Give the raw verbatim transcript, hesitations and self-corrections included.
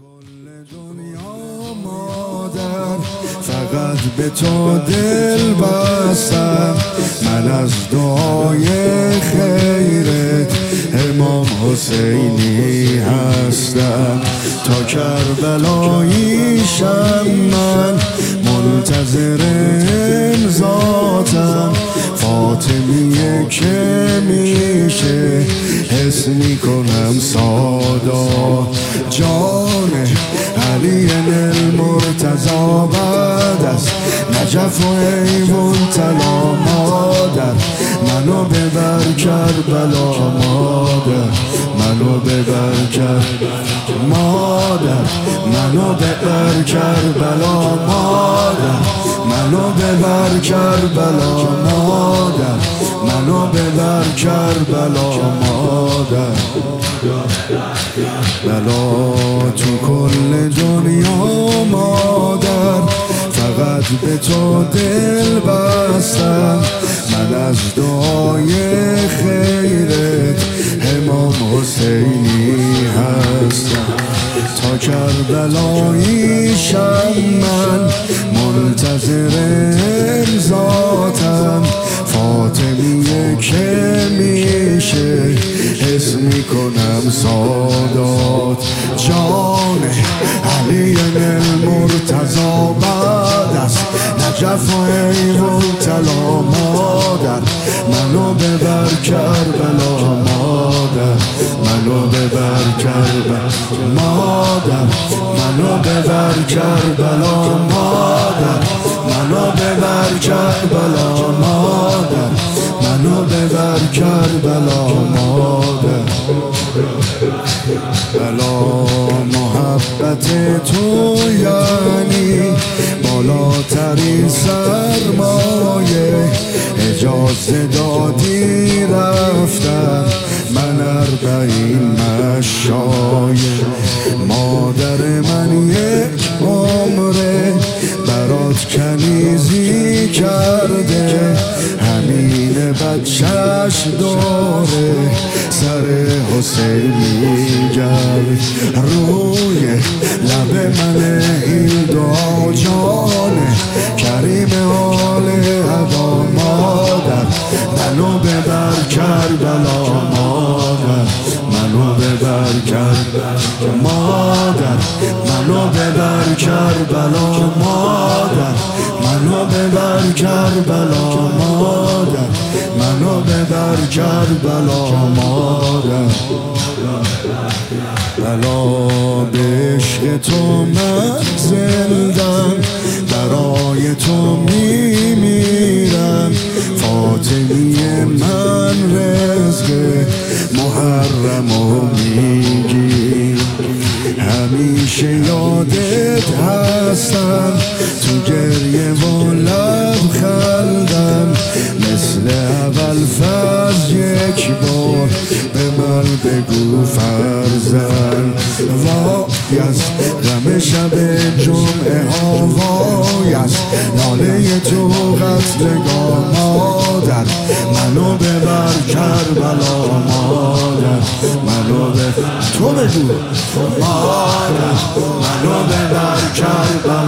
کل دنیا مادر فقط به تو دل بستم، من از دعای خیرت امام حسینی هستم. تا کربلاییشم من منتظر امضاتم، فاطمیه که میشه حس میکنم سادا جان علی المرتضی بعد از نجف و ایوان طلا مادر، منو ببر کربلا مادر، منو ببر کربلا مادر، منو ببر کربلا مادر، منو ببر کربلا مادر، منو ببر کربلا مادر. بلا تو کل دنیا مادر فقط به تو دل بستم، من از دعای خیرت امام حسینی هستم. تا کربلاییشم من منتظر امضاتم، فاطمیه که میشه حس میکنم سادات جان علی المرتضی بعد از نجف و ایوان طلا مادر، منو ببر کربلا مادر، منو ببر کربلا مادر، منو ببر کربلا مادر، منو ببر کربلا مادر، منو ببر کربلا مادر. بلا محبت تو یعنی بالاترین سرمایه، اجازه دادی رفتم من اربعین مشایه، مادر من یک عمره برات کنیزی کرده، همین بچهش داره سر حسینی گرد، روی لب من این دعا جانه کریم آل هوا مادر، منو ببر کربلا مادر، منو ببر کربلا مادر، منو ببر کربلا مادر، منو ببر کربلا مادر، منو ببر کربلا مادر. بلا به عشق تو من زندم، برای تو میمیرم، فاطمیه من رزق محرمو میگیر، همیشه یادت هستم، تو گریه و لبخندم، مثل اول فاز یک بار به من بگو فرزند، وای از غم شب جمعه ها، وای از ناله تو قتلگاه مادر، منو ببر کربلا مادر، منو ببر تو بگو مادر، منو ببر کربلا